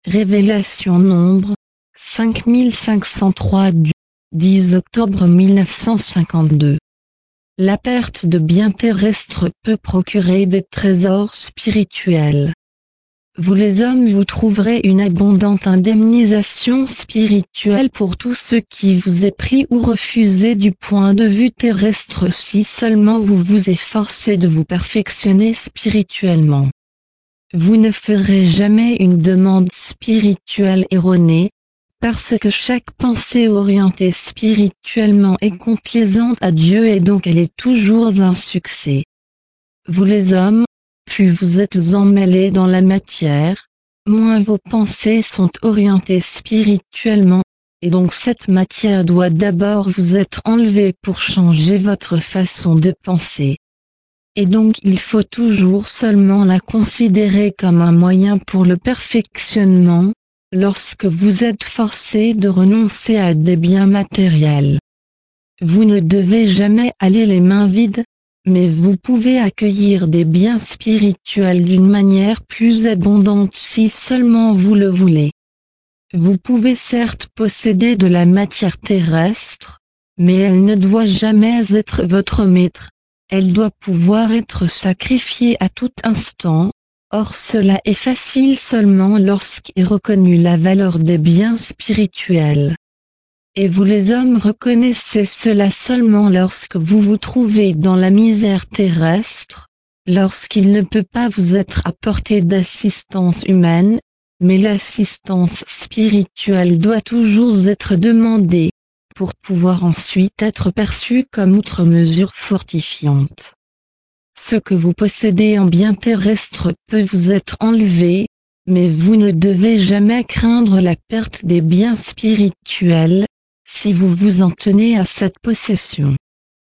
Révélation Nombre 5503 du 10 octobre 1952. La perte de biens terrestres peut procurer des trésors spirituels. Vous les hommes, vous trouverez une abondante indemnisation spirituelle pour tout ce qui vous est pris ou refusé du point de vue terrestre si seulement vous vous efforcez de vous perfectionner spirituellement. Vous ne ferez jamais une demande spirituelle erronée, parce que chaque pensée orientée spirituellement est complaisante à Dieu et donc elle est toujours un succès. Vous les hommes, plus vous êtes emmêlés dans la matière, moins vos pensées sont orientées spirituellement, et donc cette matière doit d'abord vous être enlevée pour changer votre façon de penser. Et donc il faut toujours seulement la considérer comme un moyen pour le perfectionnement, lorsque vous êtes forcé de renoncer à des biens matériels. Vous ne devez jamais aller les mains vides, mais vous pouvez accueillir des biens spirituels d'une manière plus abondante si seulement vous le voulez. Vous pouvez certes posséder de la matière terrestre, mais elle ne doit jamais être votre maître. Elle doit pouvoir être sacrifiée à tout instant, or cela est facile seulement lorsqu'est reconnue la valeur des biens spirituels. Et vous les hommes reconnaissez cela seulement lorsque vous vous trouvez dans la misère terrestre, lorsqu'il ne peut pas vous être apporté d'assistance humaine, mais l'assistance spirituelle doit toujours être demandée, pour pouvoir ensuite être perçu comme outre mesure fortifiante. Ce que vous possédez en biens terrestres peut vous être enlevé, mais vous ne devez jamais craindre la perte des biens spirituels, si vous vous en tenez à cette possession.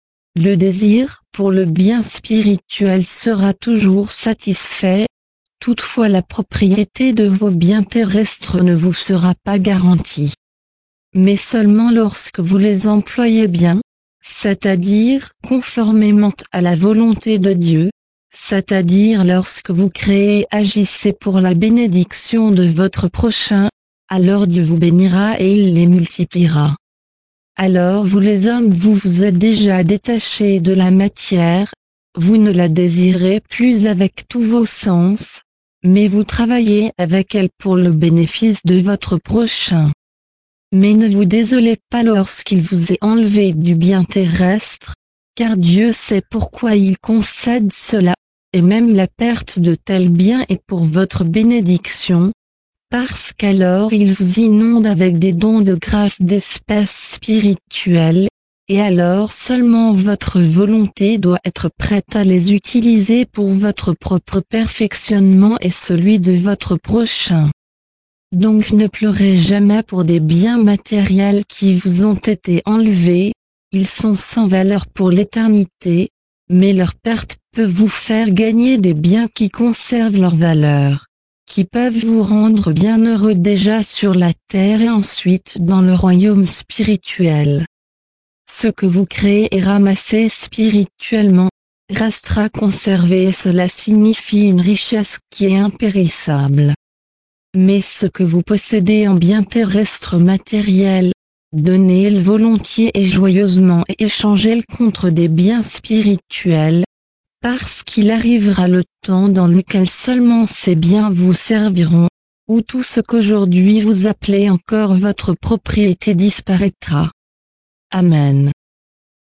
Le désir pour le bien spirituel sera toujours satisfait, toutefois la propriété de vos biens terrestres ne vous sera pas garantie. Mais seulement lorsque vous les employez bien, c'est-à-dire conformément à la volonté de Dieu, c'est-à-dire lorsque vous créez et agissez pour la bénédiction de votre prochain, alors Dieu vous bénira et il les multipliera. Alors vous les hommes, vous vous êtes déjà détachés de la matière, vous ne la désirez plus avec tous vos sens, mais vous travaillez avec elle pour le bénéfice de votre prochain. Mais ne vous désolez pas lorsqu'il vous est enlevé du bien terrestre, car Dieu sait pourquoi il concède cela, et même la perte de tels biens est pour votre bénédiction, parce qu'alors il vous inonde avec des dons de grâce d'espèces spirituelles, et alors seulement votre volonté doit être prête à les utiliser pour votre propre perfectionnement et celui de votre prochain. Donc ne pleurez jamais pour des biens matériels qui vous ont été enlevés, ils sont sans valeur pour l'éternité, mais leur perte peut vous faire gagner des biens qui conservent leur valeur, qui peuvent vous rendre bien heureux déjà sur la terre et ensuite dans le royaume spirituel. Ce que vous créez et ramassez spirituellement, restera conservé et cela signifie une richesse qui est impérissable. Mais ce que vous possédez en biens terrestres matériels, donnez-le volontiers et joyeusement et échangez-le contre des biens spirituels, parce qu'il arrivera le temps dans lequel seulement ces biens vous serviront, où tout ce qu'aujourd'hui vous appelez encore votre propriété disparaîtra. Amen.